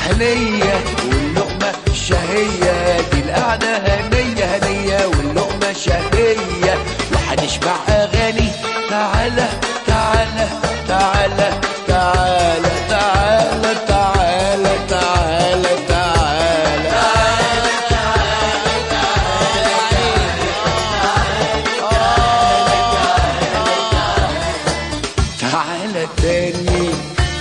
هنية واللقمة شهية، دي القعدة هنية هنية واللقمة شهية، وهنشبع أغاني. تعالى تعالى تعالى تعالى تعالى تعالى تعالى تعالى تعالى تاني.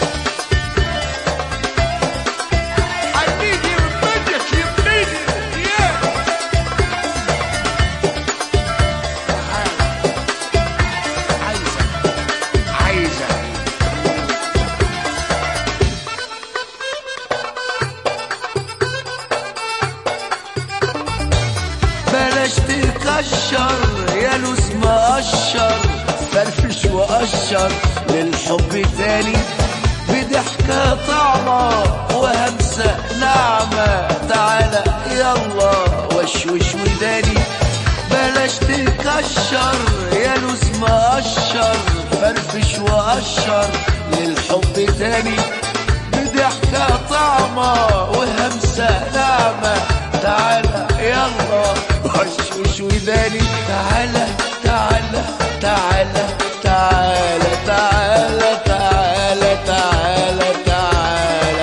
بلاش تكشر يا لوز مقشر، فرفش وقشر للحب تاني، بضحكة طعمة وهمسة ناعمة. تعالى يلا وشوش وداني. بلاش تكشر يا لوز مقشر، فرفش وقشر للحب تاني، بضحكة طعمة وهمسة ناعمة. تعالى يلا وشوش وداني. تعالى تعالى تعالى تعالى تعالى تعالى تعالى تعالى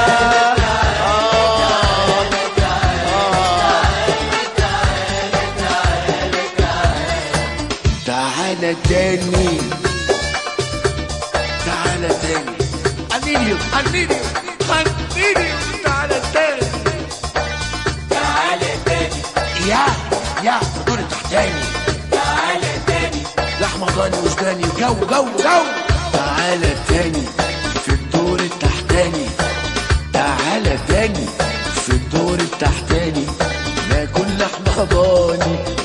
تعالى تاني تعالى تاني. أنينيو أنينيو أنينيو تعالى تاني يا دور تحتاني. تعالى تاني لحمة ضاني وجداني وجو جو جو. تعالى تاني في الدور التحتاني. تعالى تاني في الدور التحتاني، ناكل لحمة ضاني